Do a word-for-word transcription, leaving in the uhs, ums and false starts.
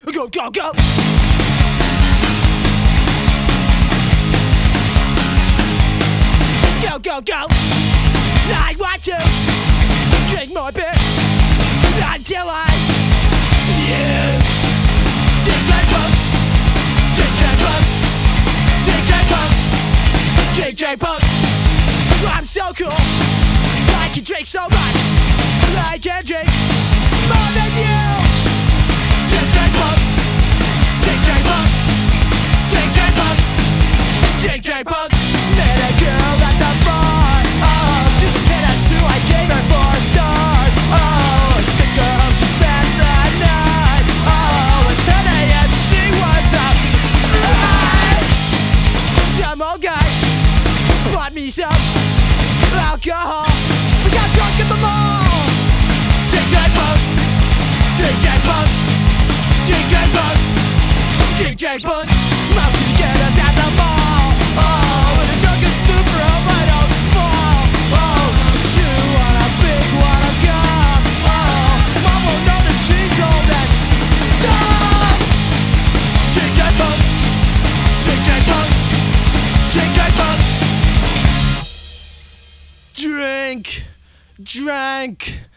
Go, go, go! Go, go, go! I want to drink more beer until I you D J Punk, D J Punk, D J Punk, D J Punk. I'm so cool, I can drink so much, I can drink more than you. D J Punk, D J Punk, D J Punk, D J Punk. Met a girl at the bar, oh, she's a ten out of two, I gave her four stars. Oh, I took her home, she spent the night. Oh, at ten a m she was up. Some old guy bought me some alcohol. We got drunk at the mall. D J Punk, D J Punk, D J Punk, D J Punk. Mom's gonna get us at the mall. Oh, with a drunken stupor on my own fall. Oh, chew on a big wad of gum. Oh, Mom won't notice she's old and dumb. D J Punk, D J Punk, D J Punk. Drink, drank.